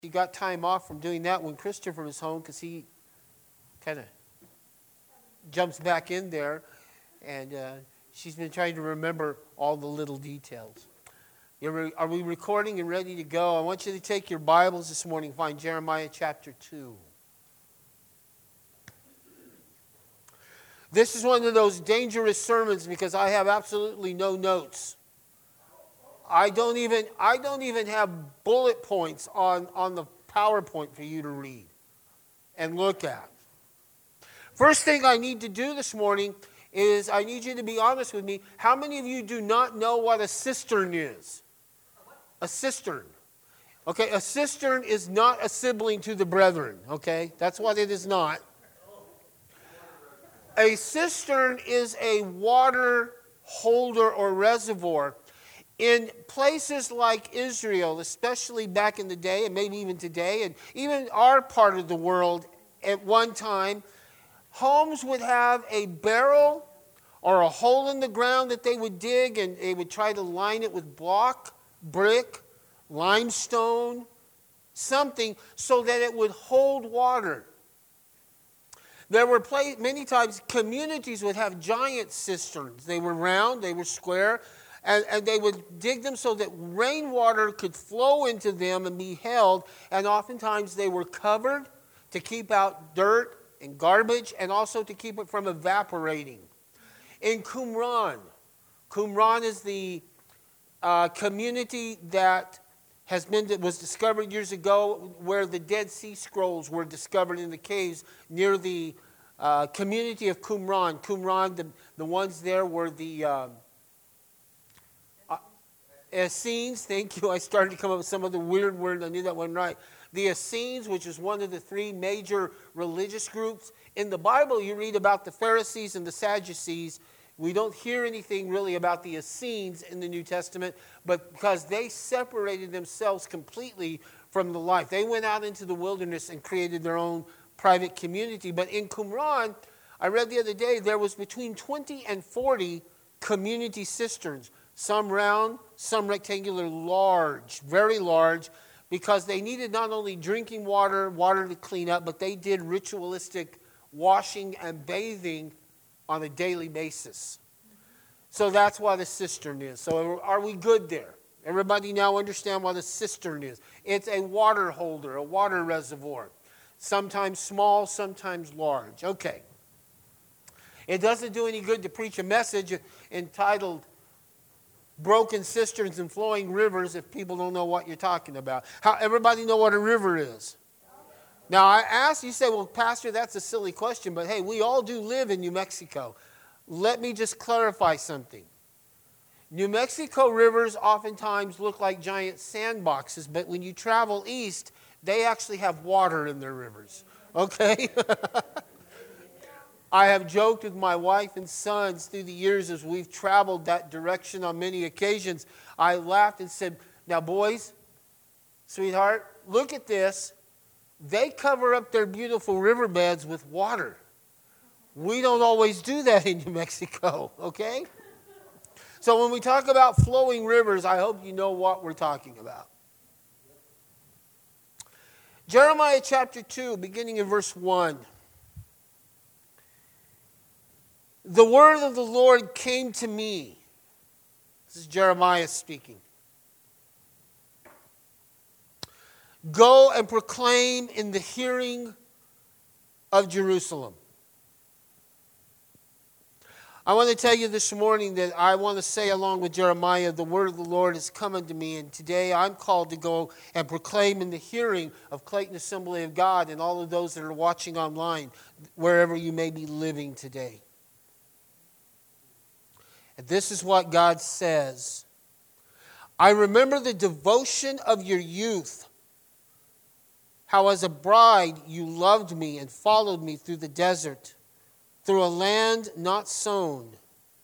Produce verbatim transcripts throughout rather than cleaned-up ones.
She got time off from doing that when Christopher was home because he kind of jumps back in there. And uh, she's been trying to remember all the little details. Re- are we recording and ready to go? I want you to take your Bibles this morning, find Jeremiah chapter two. This is one of those dangerous sermons because I have absolutely no notes. I don't even I don't even have bullet points on, on the PowerPoint for you to read and look at. First thing I need to do this morning is I need you to be honest with me. How many of you do not know what a cistern is? A cistern. Okay, a cistern is not a sibling to the brethren. Okay, that's what it is not. A cistern is a water holder or reservoir. In places like Israel, especially back in the day, and maybe even today, and even our part of the world at one time, homes would have a barrel or a hole in the ground that they would dig, and they would try to line it with block, brick, limestone, something, so that it would hold water. There were play, many times communities would have giant cisterns. They were round, they were square, and, and they would dig them so that rainwater could flow into them and be held. And oftentimes they were covered to keep out dirt and garbage, and also to keep it from evaporating. In Qumran, Qumran is the uh, community that has been was discovered years ago, where the Dead Sea Scrolls were discovered in the caves near the uh, community of Qumran. Qumran, the, the ones there were the uh, uh, Essenes. Thank you. I started to come up with some of the weird words. I knew that one right. The Essenes, which is one of the three major religious groups. In the Bible, you read about the Pharisees and the Sadducees. We don't hear anything really about the Essenes in the New Testament, but because they separated themselves completely from the life. They went out into the wilderness and created their own private community. But in Qumran, I read the other day, there was between twenty and forty community cisterns. Some round, some rectangular, large, very large, because they needed not only drinking water, water to clean up, but they did ritualistic washing and bathing on a daily basis. So that's what a cistern is. So are we good there? Everybody now understand what a cistern is. It's a water holder, a water reservoir. Sometimes small, sometimes large. Okay. It doesn't do any good to preach a message entitled Broken Cisterns and Flowing Rivers if people don't know what you're talking about. How everybody know what a river is? Now, I ask, you say, well, Pastor, that's a silly question, but hey, we all do live in New Mexico. Let me just clarify something. New Mexico rivers oftentimes look like giant sandboxes, but when you travel east, they actually have water in their rivers. Okay? I have joked with my wife and sons through the years as we've traveled that direction on many occasions. I laughed and said, now, boys, sweetheart, look at this. They cover up their beautiful riverbeds with water. We don't always do that in New Mexico, okay? So when we talk about flowing rivers, I hope you know what we're talking about. Jeremiah chapter two, beginning in verse one. The word of the Lord came to me. This is Jeremiah speaking. Go and proclaim in the hearing of Jerusalem. I want to tell you this morning that I want to say along with Jeremiah, the word of the Lord is coming to me, and today I'm called to go and proclaim in the hearing of Clayton Assembly of God and all of those that are watching online, wherever you may be living today. And this is what God says. I remember the devotion of your youth, how as a bride you loved me and followed me through the desert, through a land not sown.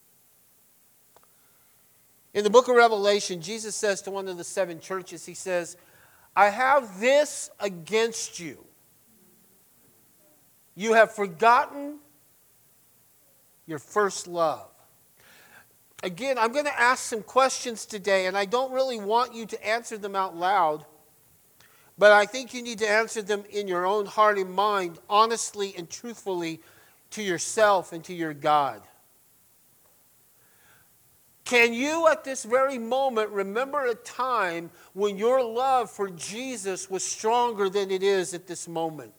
In the book of Revelation, Jesus says to one of the seven churches, he says, I have this against you. You have forgotten your first love. Again, I'm going to ask some questions today, and I don't really want you to answer them out loud. But I think you need to answer them in your own heart and mind, honestly and truthfully to yourself and to your God. Can you at this very moment remember a time when your love for Jesus was stronger than it is at this moment?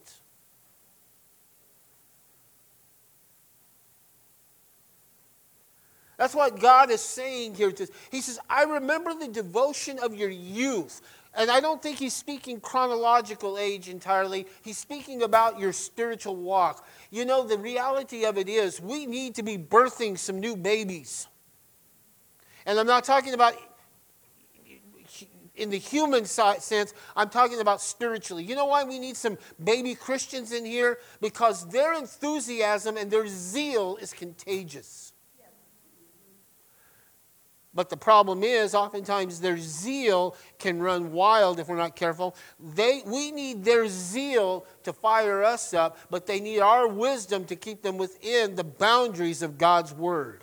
That's what God is saying here. He says, I remember the devotion of your youth. And I don't think he's speaking chronological age entirely. He's speaking about your spiritual walk. You know, the reality of it is we need to be birthing some new babies. And I'm not talking about in the human sense. I'm talking about spiritually. You know why we need some baby Christians in here? Because their enthusiasm and their zeal is contagious. But the problem is, oftentimes their zeal can run wild if we're not careful. They, we need their zeal to fire us up, but they need our wisdom to keep them within the boundaries of God's Word.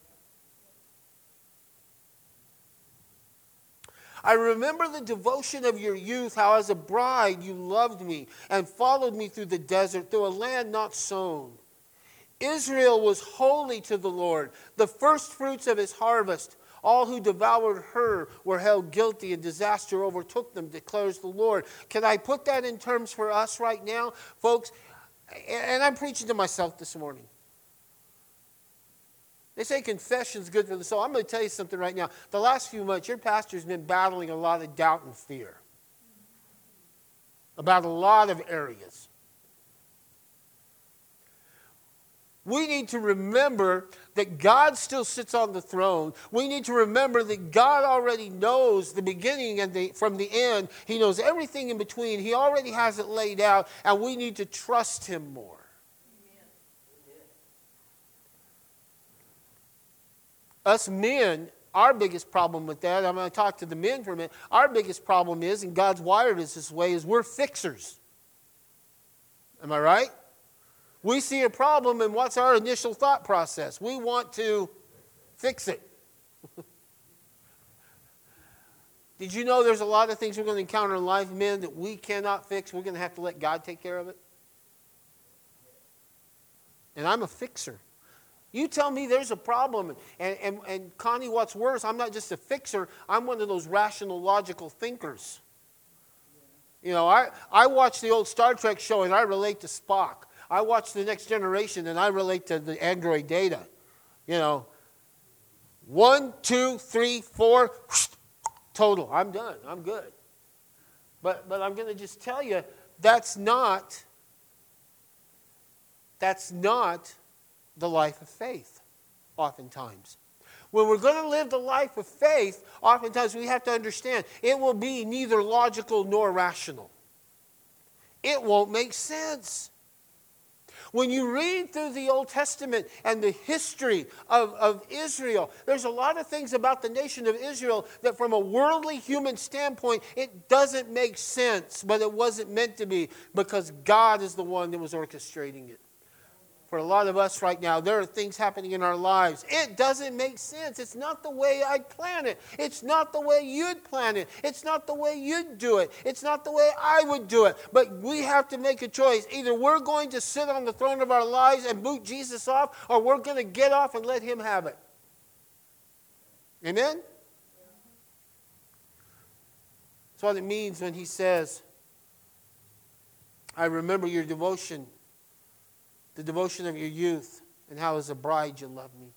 I remember the devotion of your youth, how as a bride you loved me and followed me through the desert, through a land not sown. Israel was holy to the Lord, the first fruits of his harvest. All who devoured her were held guilty, and disaster overtook them, declares the Lord. Can I put that in terms for us right now? Folks, and I'm preaching to myself this morning. They say confession's good for the soul. I'm going to tell you something right now. The last few months, your pastor's been battling a lot of doubt and fear about a lot of areas. We need to remember that God still sits on the throne. We need to remember that God already knows the beginning and the, from the end. He knows everything in between. He already has it laid out, and we need to trust Him more. Amen. Us men, our biggest problem with that, I'm going to talk to the men for a minute. Our biggest problem is, and God's wired us this way, is we're fixers. Am I right? We see a problem, and what's our initial thought process? We want to fix it. Did you know there's a lot of things we're going to encounter in life, men, that we cannot fix? We're going to have to let God take care of it. And I'm a fixer. You tell me there's a problem, and, and, and Connie, what's worse, I'm not just a fixer, I'm one of those rational, logical thinkers. You know, I, I watch the old Star Trek show, and I relate to Spock. I watch The Next Generation, and I relate to the android Data. You know, one, two, three, four, total. I'm done. I'm good. But but I'm going to just tell you, that's not, that's not the life of faith, oftentimes. When we're going to live the life of faith, oftentimes we have to understand it will be neither logical nor rational. It won't make sense. When you read through the Old Testament and the history of, of Israel, there's a lot of things about the nation of Israel that from a worldly human standpoint, it doesn't make sense, but it wasn't meant to be because God is the one that was orchestrating it. For a lot of us right now, there are things happening in our lives. It doesn't make sense. It's not the way I'd plan it. It's not the way you'd plan it. It's not the way you'd do it. It's not the way I would do it. But we have to make a choice. Either we're going to sit on the throne of our lives and boot Jesus off, or we're going to get off and let Him have it. Amen? That's what it means when He says, I remember your devotion, the devotion of your youth, and how as a bride you love me.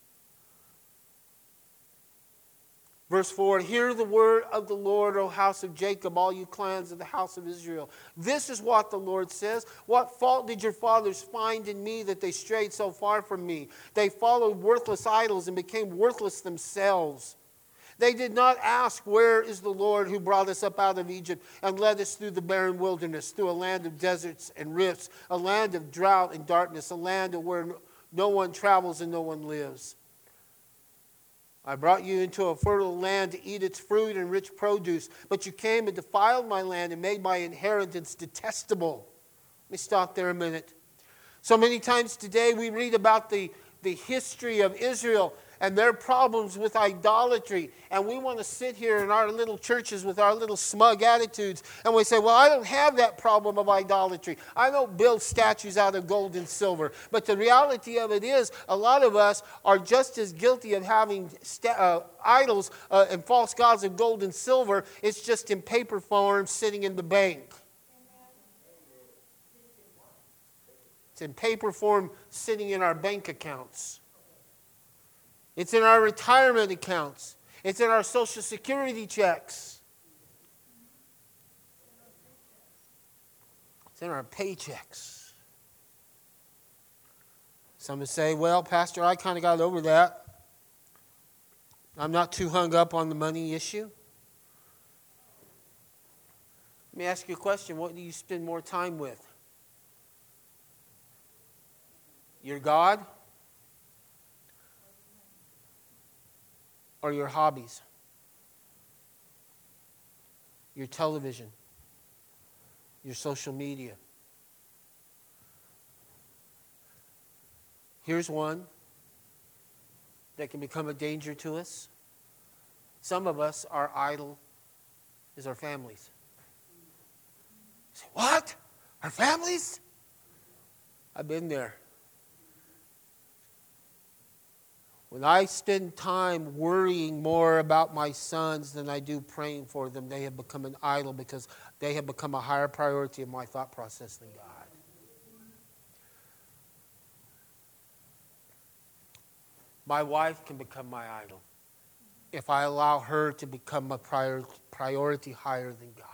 Verse four, hear the word of the Lord, O house of Jacob, all you clans of the house of Israel. This is what the Lord says. What fault did your fathers find in me that they strayed so far from me? They followed worthless idols and became worthless themselves. They did not ask, where is the Lord who brought us up out of Egypt and led us through the barren wilderness, through a land of deserts and rifts, a land of drought and darkness, a land where no one travels and no one lives. I brought you into a fertile land to eat its fruit and rich produce, but you came and defiled my land and made my inheritance detestable. Let me stop there a minute. So many times today we read about the, the history of Israel, and their problems with idolatry. And we want to sit here in our little churches with our little smug attitudes. And we say, well, I don't have that problem of idolatry. I don't build statues out of gold and silver. But the reality of it is, a lot of us are just as guilty of having sta- uh, idols uh, and false gods of gold and silver. It's just in paper form sitting in the bank. It's in paper form sitting in our bank accounts. It's in our retirement accounts. It's in our Social Security checks. It's in our paychecks. Some would say, well, Pastor, I kind of got over that. I'm not too hung up on the money issue. Let me ask you a question. What do you spend more time with? Your God or your hobbies? Your television? Your social media? Here's one that can become a danger to us. Some of us, our idol is our families. You say, what? Our families? I've been there. When I spend time worrying more about my sons than I do praying for them, they have become an idol because they have become a higher priority in my thought process than God. My wife can become my idol if I allow her to become a prior, priority higher than God.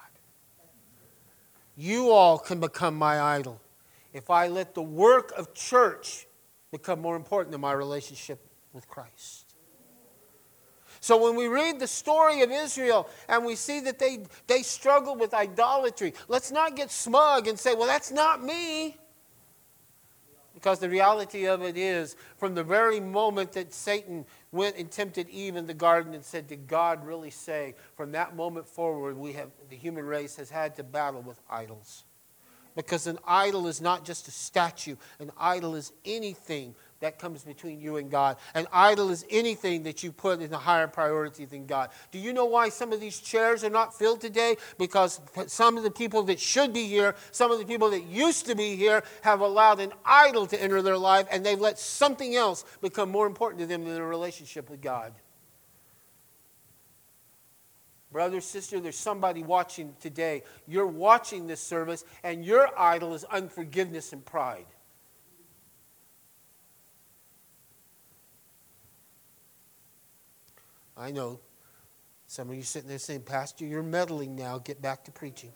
You all can become my idol if I let the work of church become more important than my relationship with Christ. So when we read the story of Israel and we see that they, they struggled with idolatry, let's not get smug and say, well, that's not me. Because the reality of it is, from the very moment that Satan went and tempted Eve in the garden and said, did God really say? From that moment forward, we have the human race has had to battle with idols. Because an idol is not just a statue. An idol is anything that comes between you and God. An idol is anything that you put in a higher priority than God. Do you know why some of these chairs are not filled today? Because some of the people that should be here, some of the people that used to be here, have allowed an idol to enter their life, and they've let something else become more important to them than a relationship with God. Brother, sister, there's somebody watching today. You're watching this service, and your idol is unforgiveness and pride. I know some of you sitting there saying, Pastor, you're meddling now. Get back to preaching.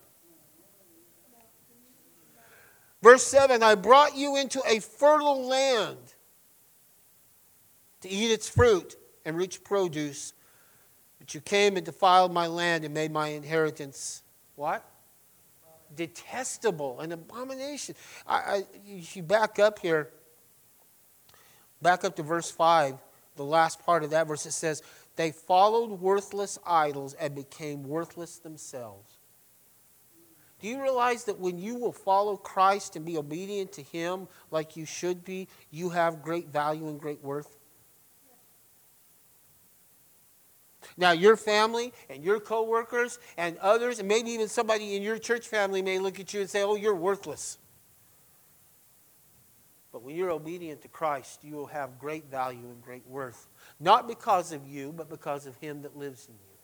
Verse seven, I brought you into a fertile land to eat its fruit and rich produce. But you came and defiled my land and made my inheritance, what? Detestable, an abomination. I, I, you back up here, back up to verse five, the last part of that verse, it says, they followed worthless idols and became worthless themselves. Do you realize that when you will follow Christ and be obedient to Him like you should be, you have great value and great worth? Now, your family and your co-workers and others, and maybe even somebody in your church family may look at you and say, oh, you're worthless. But when you're obedient to Christ, you will have great value and great worth. Not because of you, but because of Him that lives in you.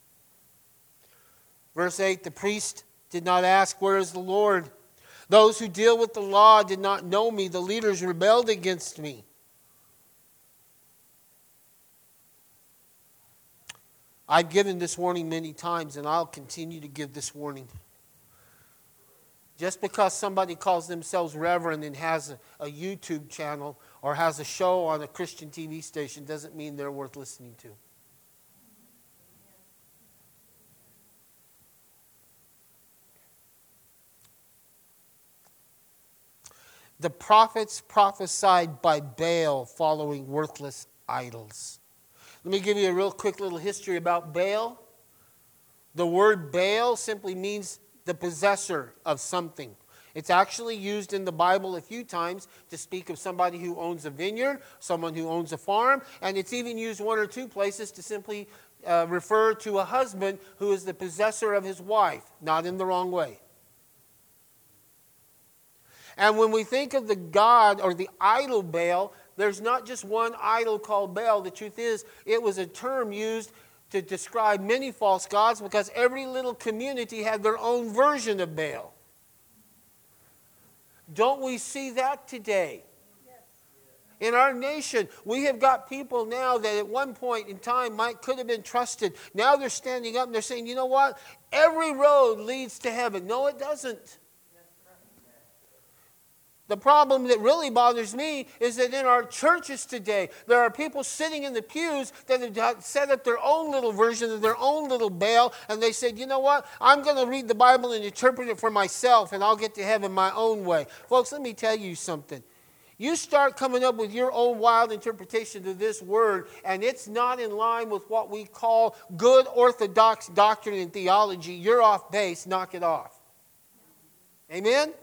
Verse eight, the priest did not ask, where is the Lord? Those who deal with the law did not know me. The leaders rebelled against me. I've given this warning many times, and I'll continue to give this warning. Just because somebody calls themselves reverend and has a, a YouTube channel or has a show on a Christian T V station doesn't mean they're worth listening to. The prophets prophesied by Baal following worthless idols. Let me give you a real quick little history about Baal. The word Baal simply means the possessor of something. It's actually used in the Bible a few times to speak of somebody who owns a vineyard, someone who owns a farm, and it's even used one or two places to simply uh, refer to a husband who is the possessor of his wife, not in the wrong way. And when we think of the god or the idol Baal, there's not just one idol called Baal. The truth is, it was a term used to describe many false gods because every little community had their own version of Baal. Don't we see that today? In our nation, we have got people now that at one point in time might could have been trusted. Now they're standing up and they're saying, you know what? Every road leads to heaven. No, it doesn't. The problem that really bothers me is that in our churches today, there are people sitting in the pews that have set up their own little version of their own little Baal, and they said, you know what, I'm going to read the Bible and interpret it for myself, and I'll get to heaven my own way. Folks, let me tell you something. You start coming up with your own wild interpretation of this word, and it's not in line with what we call good orthodox doctrine and theology, you're off base, knock it off. Amen?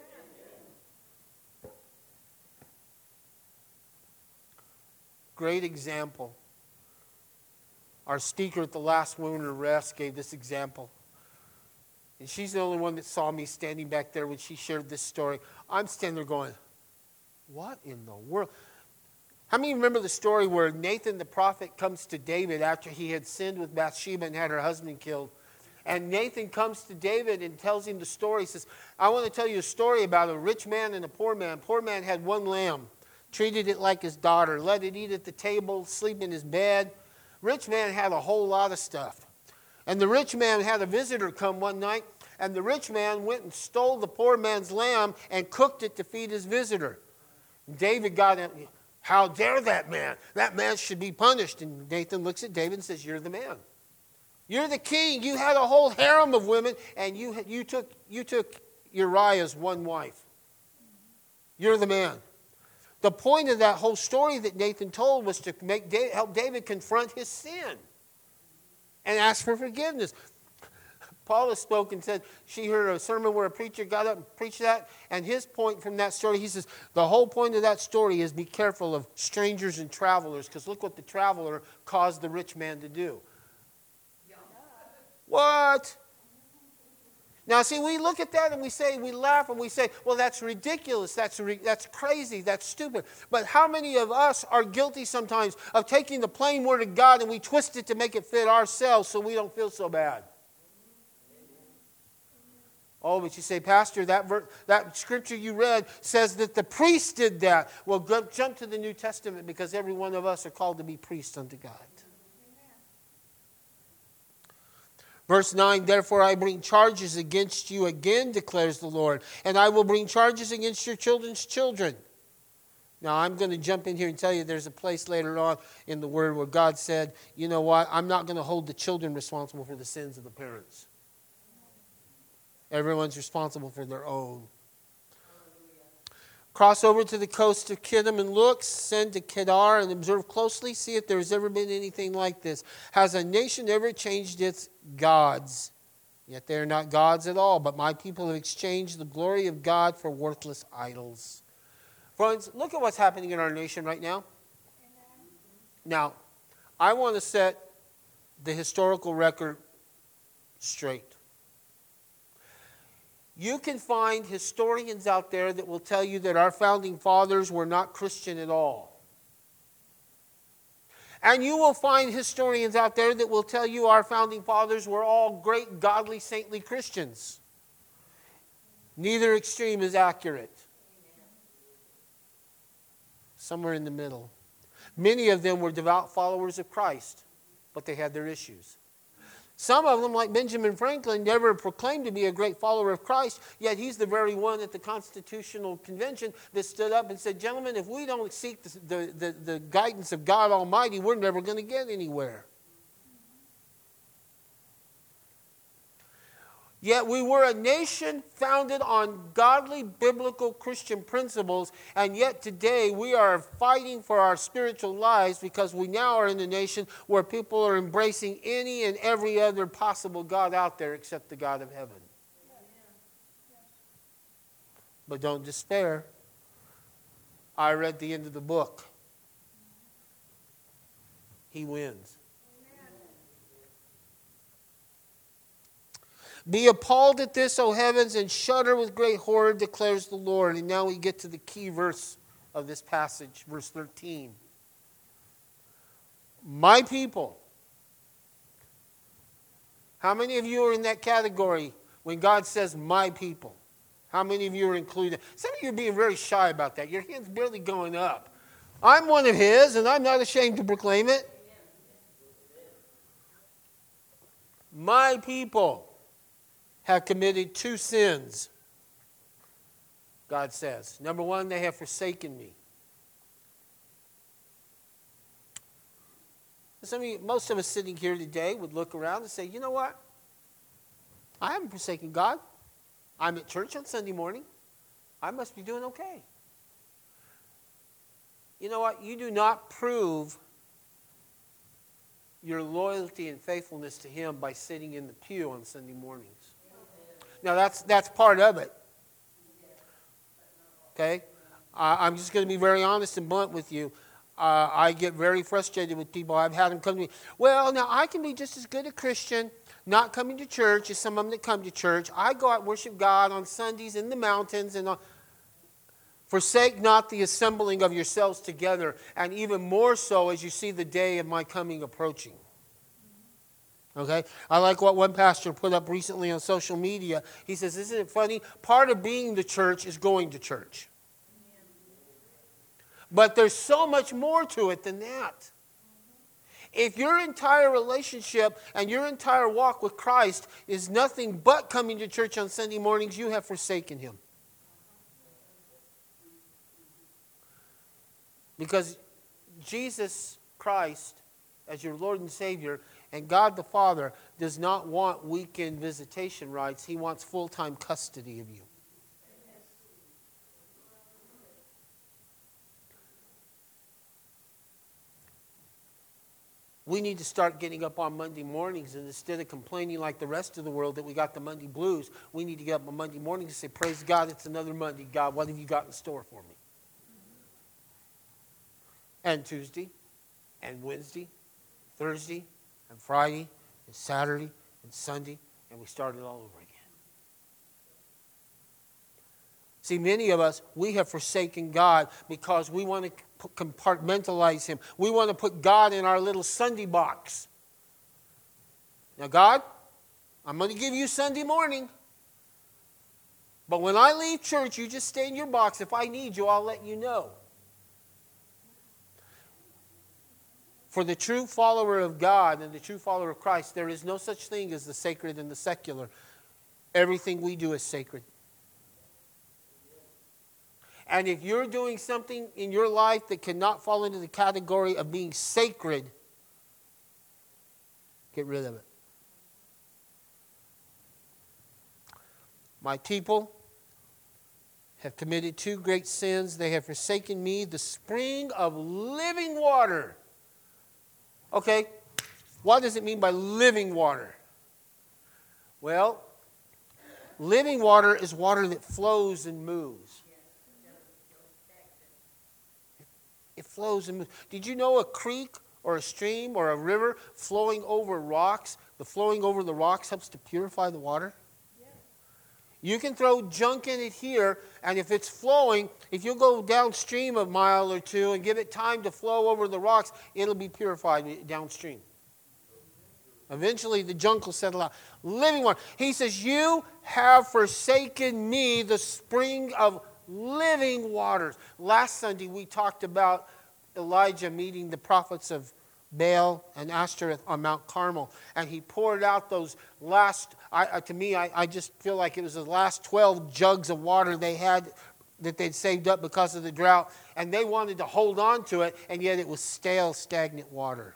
Great example. Our speaker at the last Women Arrest gave this example. And she's the only one that saw me standing back there when she shared this story. I'm standing there going, what in the world? How many remember the story where Nathan the prophet comes to David after he had sinned with Bathsheba and had her husband killed? And Nathan comes to David and tells him the story. He says, I want to tell you a story about a rich man and a poor man. Poor man had one lamb. Treated it like his daughter, let it eat at the table, sleep in his bed. Rich man had a whole lot of stuff. And the rich man had a visitor come one night, and the rich man went and stole the poor man's lamb and cooked it to feed his visitor. David got him, how dare that man? That man should be punished. And Nathan looks at David and says, you're the man. You're the king. You had a whole harem of women, and you, you, took, you took Uriah's one wife. You're the man. The point of that whole story that Nathan told was to make David, help David confront his sin and ask for forgiveness. Paula spoke and said she heard a sermon where a preacher got up and preached that, and his point from that story, he says, the whole point of that story is be careful of strangers and travelers, because look what the traveler caused the rich man to do. Yeah. What? Now, see, we look at that and we say, we laugh and we say, well, that's ridiculous, that's, re- that's crazy, that's stupid. But how many of us are guilty sometimes of taking the plain word of God and we twist it to make it fit ourselves so we don't feel so bad? Oh, but you say, Pastor, that, ver- that scripture you read says that the priest did that. Well, go, jump to the New Testament, because every one of us are called to be priests unto God. Verse nine, therefore I bring charges against you again, declares the Lord, and I will bring charges against your children's children. Now, I'm going to jump in here and tell you there's a place later on in the Word where God said, you know what, I'm not going to hold the children responsible for the sins of the parents. Everyone's responsible for their own. Cross over to the coast of Kittim and look, send to Kedar and observe closely, see if there's ever been anything like this. Has a nation ever changed its gods? Yet they are not gods at all, but my people have exchanged the glory of God for worthless idols. Friends, look at what's happening in our nation right now. Now, I want to set the historical record straight. You can find historians out there that will tell you that our founding fathers were not Christian at all. And you will find historians out there that will tell you our founding fathers were all great, godly, saintly Christians. Neither extreme is accurate. Somewhere in the middle. Many of them were devout followers of Christ, but they had their issues. Some of them, like Benjamin Franklin, never proclaimed to be a great follower of Christ, yet he's the very one at the Constitutional Convention that stood up and said, gentlemen, if we don't seek the, the, the, the guidance of God Almighty, we're never going to get anywhere. Yet we were a nation founded on godly, biblical Christian principles, and yet today we are fighting for our spiritual lives because we now are in a nation where people are embracing any and every other possible God out there except the God of heaven. But don't despair. I read the end of the book. He wins. Be appalled at this, O heavens, and shudder with great horror, declares the Lord. And now we get to the key verse of this passage, verse thirteen. My people. How many of you are in that category when God says, my people? How many of you are included? Some of you are being very shy about that. Your hand's barely going up. I'm one of his, and I'm not ashamed to proclaim it. My people have committed two sins, God says. Number one, they have forsaken me. Some of you, most of us sitting here today would look around and say, you know what? I haven't forsaken God. I'm at church on Sunday morning. I must be doing okay. You know what? You do not prove your loyalty and faithfulness to Him by sitting in the pew on Sunday mornings. Now, that's, that's part of it. Okay? Uh, I'm just going to be very honest and blunt with you. Uh, I get very frustrated with people. I've had them come to me, well, now I can be just as good a Christian not coming to church as some of them that come to church. I go out and worship God on Sundays in the mountains. and on. Forsake not the assembling of yourselves together, and even more so as you see the day of my coming approaching. Okay? I like what one pastor put up recently on social media. He says, isn't it funny? Part of being the church is going to church. But there's so much more to it than that. If your entire relationship and your entire walk with Christ is nothing but coming to church on Sunday mornings, you have forsaken Him. Because Jesus Christ, as your Lord and Savior, and God the Father does not want weekend visitation rights. He wants full-time custody of you. We need to start getting up on Monday mornings, and instead of complaining like the rest of the world that we got the Monday blues, we need to get up on Monday mornings and say, praise God, it's another Monday. God, what have you got in store for me? And Tuesday, and Wednesday, Thursday, and Friday, and Saturday, and Sunday, and we start it all over again. See, many of us, we have forsaken God because we want to compartmentalize Him. We want to put God in our little Sunday box. Now, God, I'm going to give you Sunday morning. But when I leave church, you just stay in your box. If I need you, I'll let you know. For the true follower of God and the true follower of Christ, there is no such thing as the sacred and the secular. Everything we do is sacred. And if you're doing something in your life that cannot fall into the category of being sacred, get rid of it. My people have committed two great sins. They have forsaken me, the spring of living water. Okay, what does it mean by living water? Well, living water is water that flows and moves. It flows and moves. Did you know a creek or a stream or a river flowing over rocks, the flowing over the rocks helps to purify the water? You can throw junk in it here, and if it's flowing, if you go downstream a mile or two and give it time to flow over the rocks, it'll be purified downstream. Eventually, the junk will settle out. Living water. He says, you have forsaken me, the spring of living waters. Last Sunday, we talked about Elijah meeting the prophets of Baal and Ashtoreth on Mount Carmel, and he poured out those last, I, to me, I, I just feel like it was the last twelve jugs of water they had that they'd saved up because of the drought, and they wanted to hold on to it, and yet it was stale, stagnant water.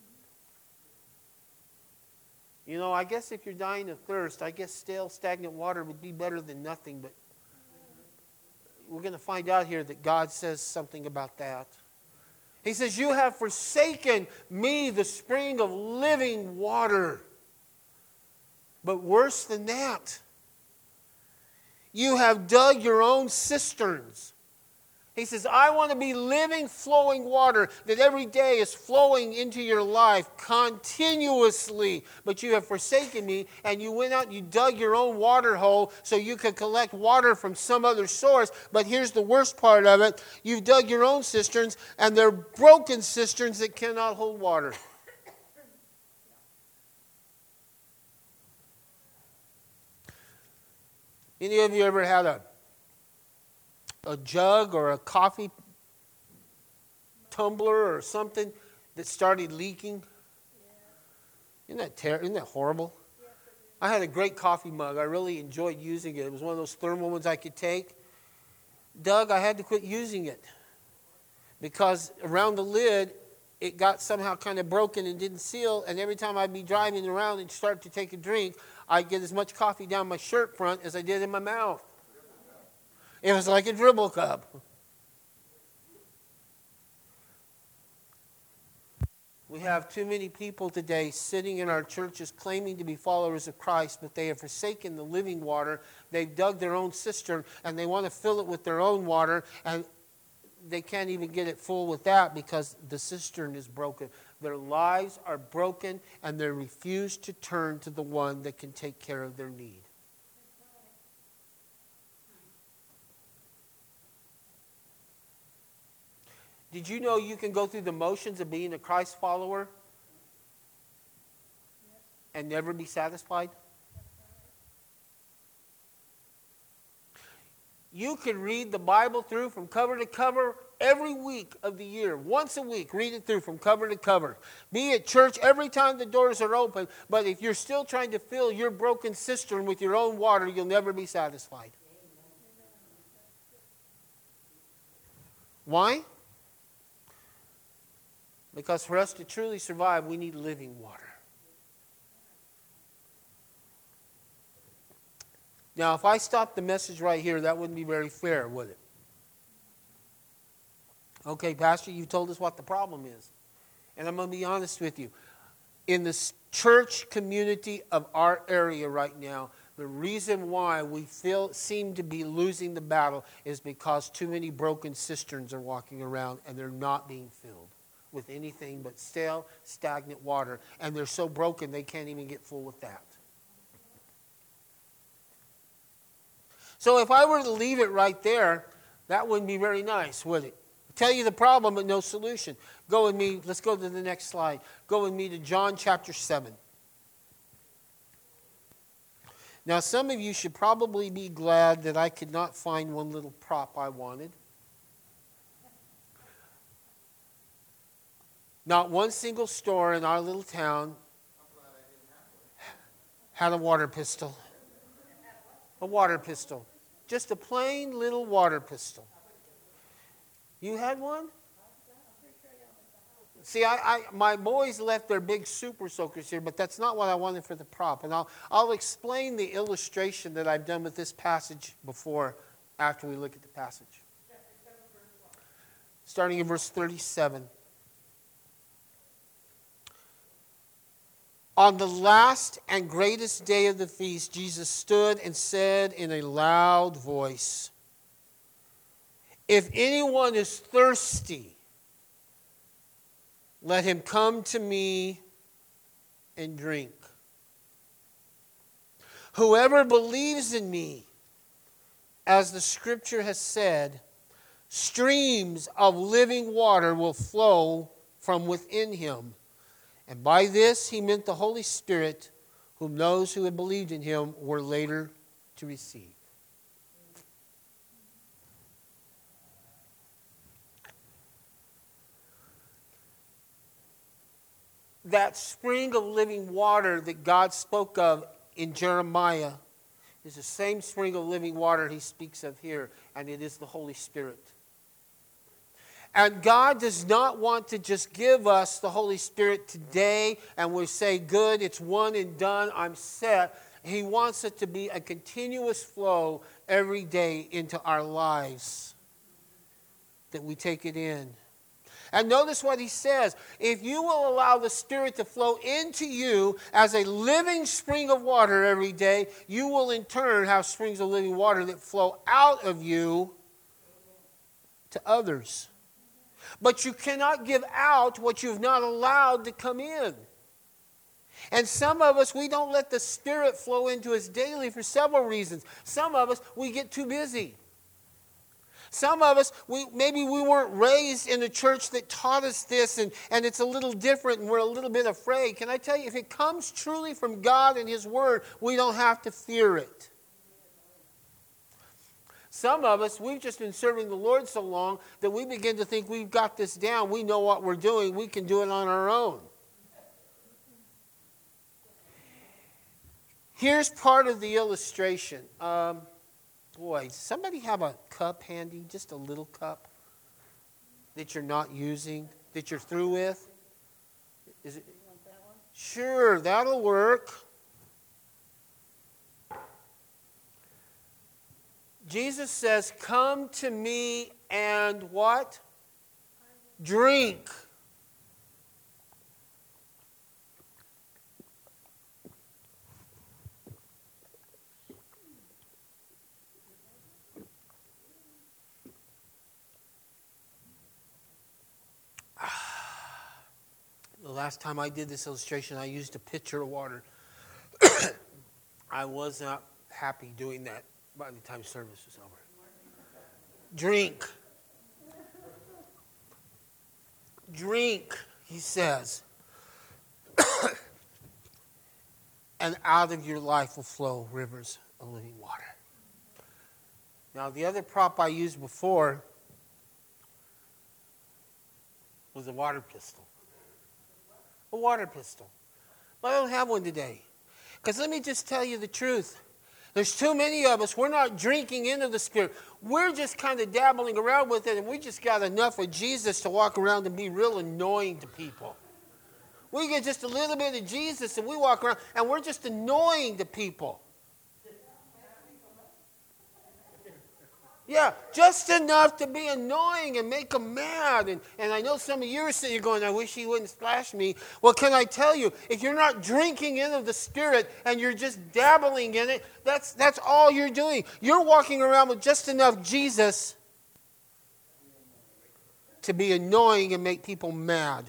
You know, I guess if you're dying of thirst, I guess stale, stagnant water would be better than nothing, but we're going to find out here that God says something about that. He says, you have forsaken me, the spring of living water. But worse than that, You have dug your own cisterns. He says, I want to be living, flowing water that every day is flowing into your life continuously. But you have forsaken me, and you went out and you dug your own water hole so you could collect water from some other source. But here's the worst part of it. You've dug your own cisterns, and they're broken cisterns that cannot hold water. Any of you ever had a a jug or a coffee tumbler or something that started leaking? Isn't that ter- isn't that horrible? I had a great coffee mug. I really enjoyed using it. It was one of those thermal ones I could take. Doug, I had to quit using it because around the lid, it got somehow kind of broken and didn't seal, and every time I'd be driving around and start to take a drink, I'd get as much coffee down my shirt front as I did in my mouth. It was like a dribble cup. We have too many people today sitting in our churches claiming to be followers of Christ, but they have forsaken the living water. They've dug their own cistern, and they want to fill it with their own water, and they can't even get it full with that because the cistern is broken. Their lives are broken, and they refuse to turn to the one that can take care of their need. Did you know you can go through the motions of being a Christ follower and never be satisfied? You can read the Bible through from cover to cover every week of the year. Once a week, read it through from cover to cover. Be at church every time the doors are open, but if you're still trying to fill your broken cistern with your own water, you'll never be satisfied. Why? Because for us to truly survive, we need living water. Now, if I stopped the message right here, that wouldn't be very fair, would it? Okay, Pastor, you've told us what the problem is. And I'm going to be honest with you. In the church community of our area right now, the reason why we feel seem to be losing the battle is because too many broken cisterns are walking around and they're not being filled with anything but stale, stagnant water. And they're so broken they can't even get full with that. So if I were to leave it right there, that wouldn't be very nice, would it? Tell you the problem but no solution. Go with me, let's go to the next slide. Go with me to John chapter seven. Now some of you should probably be glad that I could not find one little prop I wanted. Not one single store in our little town had a water pistol. A water pistol. Just a plain little water pistol. You had one? See, I, I, my boys left their big super soakers here, but that's not what I wanted for the prop. And I'll, I'll explain the illustration that I've done with this passage before, after we look at the passage. Starting in verse thirty-seven. On the last and greatest day of the feast, Jesus stood and said in a loud voice, "If anyone is thirsty, let him come to me and drink. Whoever believes in me, as the scripture has said, streams of living water will flow from within him." And by this he meant the Holy Spirit, whom those who had believed in him were later to receive. That spring of living water that God spoke of in Jeremiah is the same spring of living water he speaks of here, and it is the Holy Spirit. And God does not want to just give us the Holy Spirit today and we say, good, it's one and done, I'm set. He wants it to be a continuous flow every day into our lives, that we take it in. And notice what he says. If you will allow the Spirit to flow into you as a living spring of water every day, you will in turn have springs of living water that flow out of you to others. But you cannot give out what you've not allowed to come in. And some of us, we don't let the Spirit flow into us daily for several reasons. Some of us, we get too busy. Some of us, we, maybe we weren't raised in a church that taught us this, and, and it's a little different, and we're a little bit afraid. Can I tell you, if it comes truly from God and His Word, we don't have to fear it. Some of us, we've just been serving the Lord so long that we begin to think we've got this down. We know what we're doing. We can do it on our own. Here's part of the illustration. Um, boy, does somebody have a cup handy? Just a little cup that you're not using, that you're through with? Is it? You want that one? Sure, that'll work. Jesus says, come to me and what? Drink. The last time I did this illustration, I used a pitcher of water. I was not happy doing that by the time service was over. Drink. Drink, he says. And out of your life will flow rivers of living water. Now, the other prop I used before was a water pistol. A water pistol. But I don't have one today. Because let me just tell you the truth. There's too many of us, we're not drinking into the Spirit. We're just kind of dabbling around with it, and we just got enough of Jesus to walk around and be real annoying to people. We get just a little bit of Jesus, and we walk around, and we're just annoying to people. Yeah, just enough to be annoying and make them mad. And, and I know some of you are sitting here going, I wish he wouldn't splash me. Well, can I tell you, if you're not drinking into the Spirit and you're just dabbling in it, that's, that's all you're doing. You're walking around with just enough Jesus to be annoying and make people mad.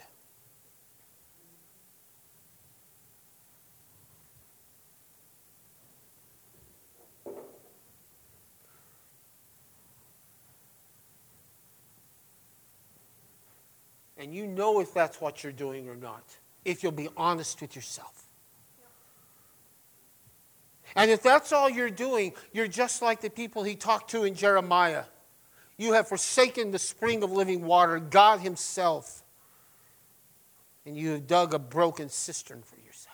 And you know if that's what you're doing or not, if you'll be honest with yourself. And if that's all you're doing, you're just like the people he talked to in Jeremiah. You have forsaken the spring of living water, God himself, and you have dug a broken cistern for yourself.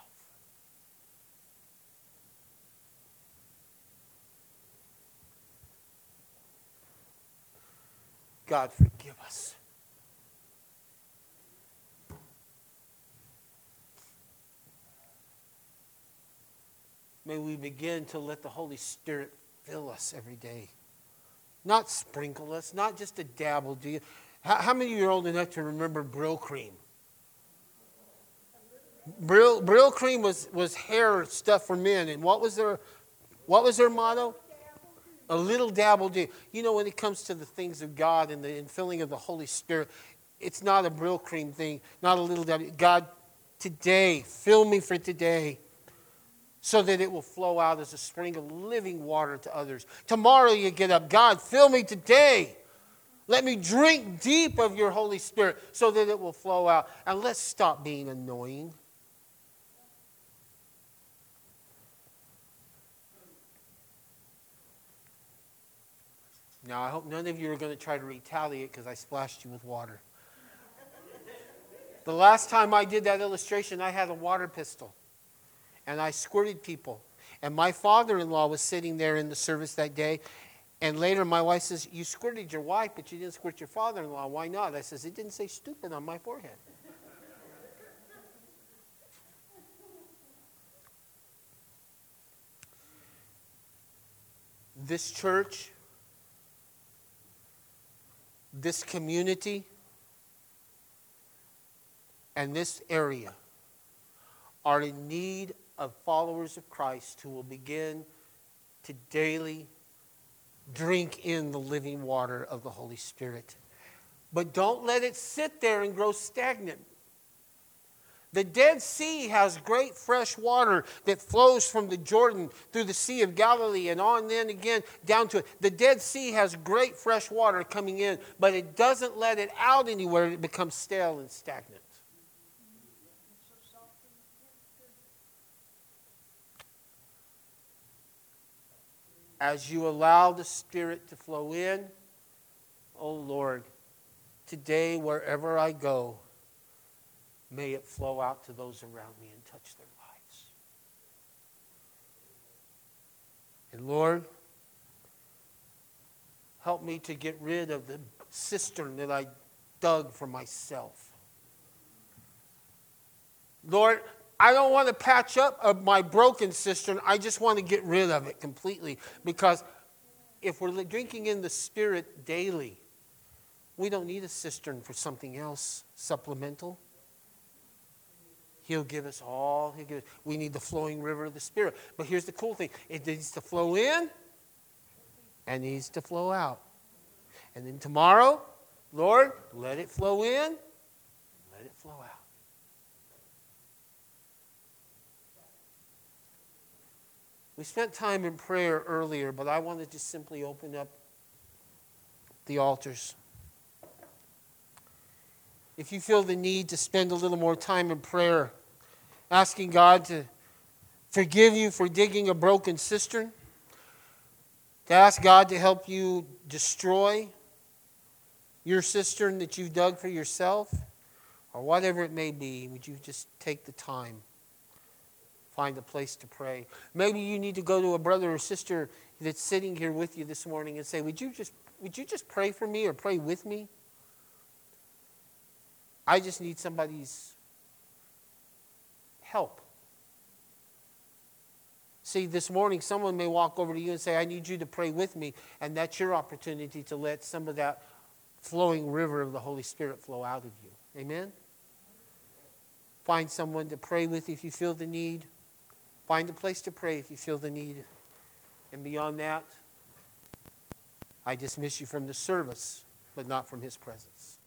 God, forgive us. May we begin to let the Holy Spirit fill us every day. Not sprinkle us, not just a dabble. Do you? How, how many of you are old enough to remember Brill cream? Brill, Brill cream was, was hair stuff for men. And what was their, what was their motto? A little dabble do. You know, when it comes to the things of God and the infilling of the Holy Spirit, it's not a Brill cream thing, not a little dabble. God, today, fill me for today, so that it will flow out as a spring of living water to others. Tomorrow you get up, God, fill me today. Let me drink deep of your Holy Spirit so that it will flow out. And let's stop being annoying. Now, I hope none of you are going to try to retaliate because I splashed you with water. The last time I did that illustration, I had a water pistol. And I squirted people. And my father-in-law was sitting there in the service that day. And later my wife says, you squirted your wife, but you didn't squirt your father-in-law. Why not? I says, it didn't say stupid on my forehead. This church, this community, and this area are in need of followers of Christ who will begin to daily drink in the living water of the Holy Spirit. But don't let it sit there and grow stagnant. The Dead Sea has great fresh water that flows from the Jordan through the Sea of Galilee and on then again down to it. The Dead Sea has great fresh water coming in, but it doesn't let it out anywhere. It becomes stale and stagnant. As you allow the Spirit to flow in, oh Lord, today wherever I go, may it flow out to those around me and touch their lives. And Lord, help me to get rid of the cistern that I dug for myself. Lord, I don't want to patch up my broken cistern. I just want to get rid of it completely. Because if we're drinking in the Spirit daily, we don't need a cistern for something else supplemental. He'll give us all. He'll give us, we need the flowing river of the Spirit. But here's the cool thing. It needs to flow in and needs to flow out. And then tomorrow, Lord, let it flow in, let it flow out. We spent time in prayer earlier, but I want to just simply open up the altars. If you feel the need to spend a little more time in prayer, asking God to forgive you for digging a broken cistern, to ask God to help you destroy your cistern that you've dug for yourself, or whatever it may be, would you just take the time? Find a place to pray. Maybe you need to go to a brother or sister that's sitting here with you this morning and say, would you just, would you just pray for me or pray with me? I just need somebody's help. See, this morning someone may walk over to you and say, I need you to pray with me, and that's your opportunity to let some of that flowing river of the Holy Spirit flow out of you. Amen? Find someone to pray with if you feel the need. Find a place to pray if you feel the need. And beyond that, I dismiss you from the service, but not from His presence.